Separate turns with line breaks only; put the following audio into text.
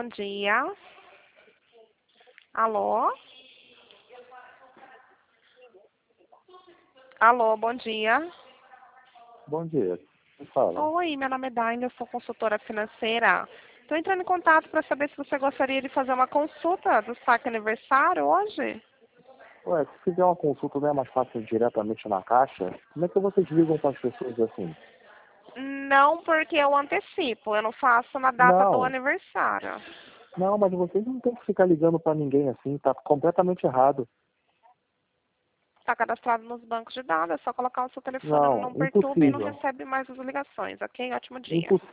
bom dia. Alô? Alô, bom dia.
Bom dia. Quem fala?
Oi, meu nome é Daina, eu sou consultora financeira. Estou entrando em contato para saber se você gostaria de fazer uma consulta do saque aniversário hoje.
Ué, se fizer uma consulta não é mais fácil diretamente na caixa? Como é que vocês ligam para as pessoas assim?
Não, porque eu antecipo, eu não faço na data do
Não,
aniversário.
não, mas vocês não tem que ficar ligando para ninguém assim, tá completamente errado.
Está cadastrado nos bancos de dados, é só colocar o seu telefone no
Não,
não perturbe e não
impossível.
recebe mais as ligações, ok? Ótimo dia.
Impossível.